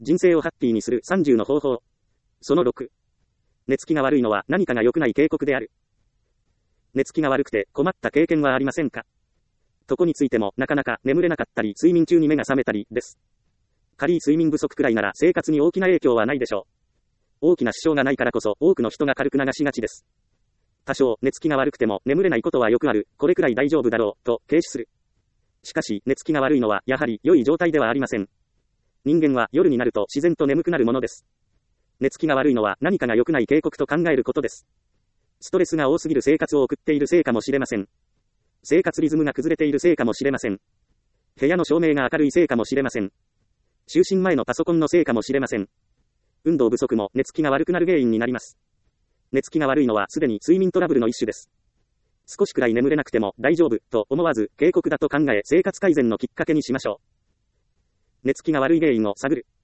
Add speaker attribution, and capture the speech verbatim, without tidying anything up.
Speaker 1: 人生をハッピーにするさんじゅうの方法。そのろく。寝つきが悪いのは何かが良くない警告である。寝つきが悪くて困った経験はありませんか？床についてもなかなか眠れなかったり、睡眠中に目が覚めたりです。軽い睡眠不足くらいなら生活に大きな影響はないでしょう。大きな支障がないからこそ多くの人が軽く流しがちです。多少寝つきが悪くても眠れないことはよくある、これくらい大丈夫だろう、と軽視する。しかし寝つきが悪いのはやはり良い状態ではありません。人間は夜になると自然と眠くなるものです。寝つきが悪いのは何かが良くない警告と考えることです。ストレスが多すぎる生活を送っているせいかもしれません。生活リズムが崩れているせいかもしれません。部屋の照明が明るいせいかもしれません。就寝前のパソコンのせいかもしれません。運動不足も寝つきが悪くなる原因になります。寝つきが悪いのはすでに睡眠トラブルの一種です。少しくらい眠れなくても大丈夫と思わず警告だと考え生活改善のきっかけにしましょう。寝つきが悪い原因を探る。